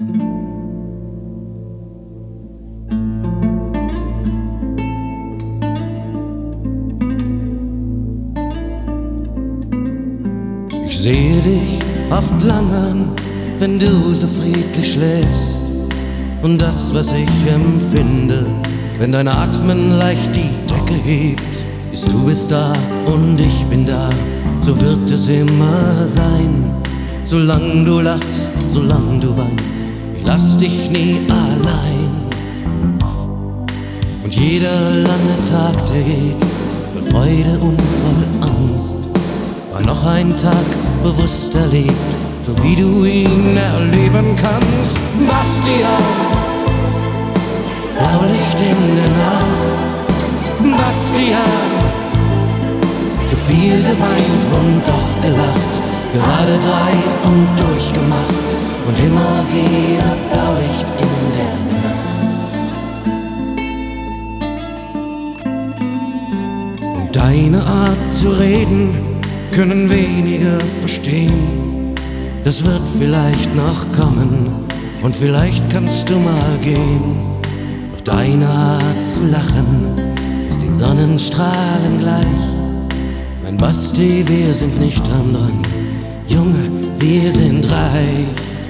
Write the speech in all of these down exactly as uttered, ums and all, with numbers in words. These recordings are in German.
Ich sehe dich oft langern, wenn du so friedlich schläfst. Und das, was ich empfinde, wenn dein Atmen leicht die Decke hebt, ist, du bist da und ich bin da, so wird es immer sein. Solang du lachst, solang du weinst, ich lass dich nie allein. Und jeder lange Tag, der geht, voll Freude und voll Angst, war noch ein Tag bewusst erlebt, so wie du ihn erleben kannst. Bastian, Blaulicht in der Nacht. Bastian, zu viel geweint und doch gelacht, gerade drei und durchgemacht und immer wieder Blaulicht in der Nacht. Und deine Art zu reden können wenige verstehen. Das wird vielleicht noch kommen und vielleicht kannst du mal gehen. Doch deine Art zu lachen ist den Sonnenstrahlen gleich. Mein Basti, wir sind nicht dran dran, Junge, wir sind reich.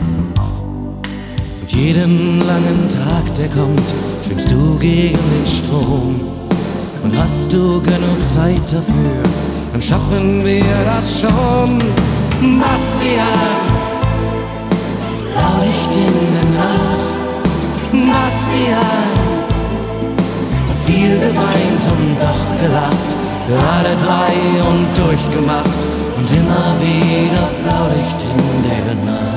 Und jeden langen Tag, der kommt, schwimmst du gegen den Strom. Und hast du genug Zeit dafür, dann schaffen wir das schon. Bastian, Blaulicht in der Nacht. Bastian, so viel geweint und doch gelacht, gerade drei und durchgemacht und immer wieder Blaulicht in der Nacht.